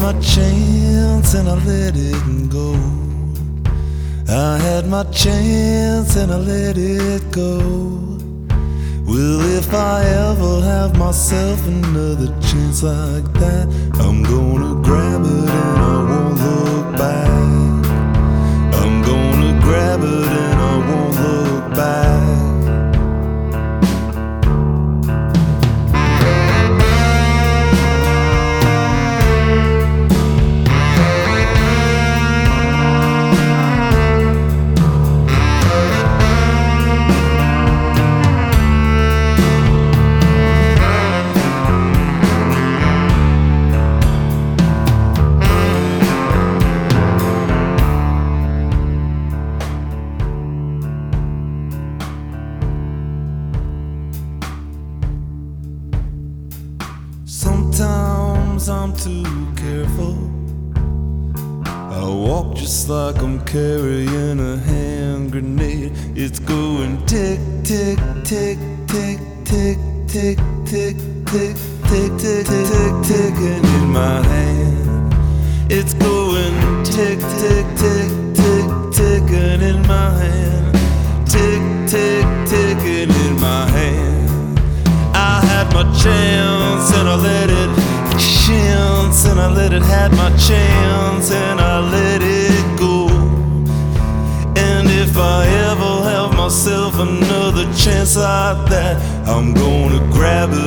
my chance and I let it go. I had my chance and I let it go. Well, if I ever have myself another chance like that, I'm gonna grab it and I won't look back. I'm gonna grab it and I won't look back. Sometimes I'm too careful. I walk just like I'm carrying a hand grenade. It's going tick, tick, tick, tick, tick, tick, tick, tick, tick, tick, tick, ticking in my hand. It's going tick, tick, tick, tick, ticking in my hand. Tick, tick, ticking in my hand. I had my chance and I let it chance, and I let it had my chance and I let it go. And if I ever have myself another chance like that, I'm gonna grab it